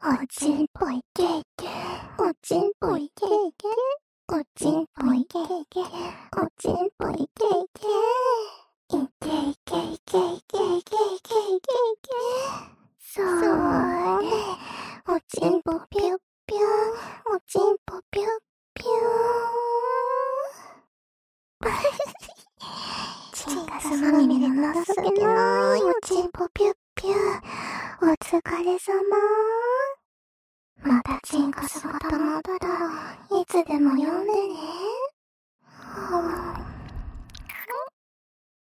おちんぽいケーキ、おちんぽいケーキ、おちんぽいケーキ、おちんぽいケーキ、いけいけいけいけいけいけいけいけ、それ、おちんぽぴゅっぴゅ、おちんぽぴゅっぴゅチンカスまみれの情けないおちんぽぴゅっぴゅ、お疲れ様。またチンカスが溜まったらいつでも呼んでね。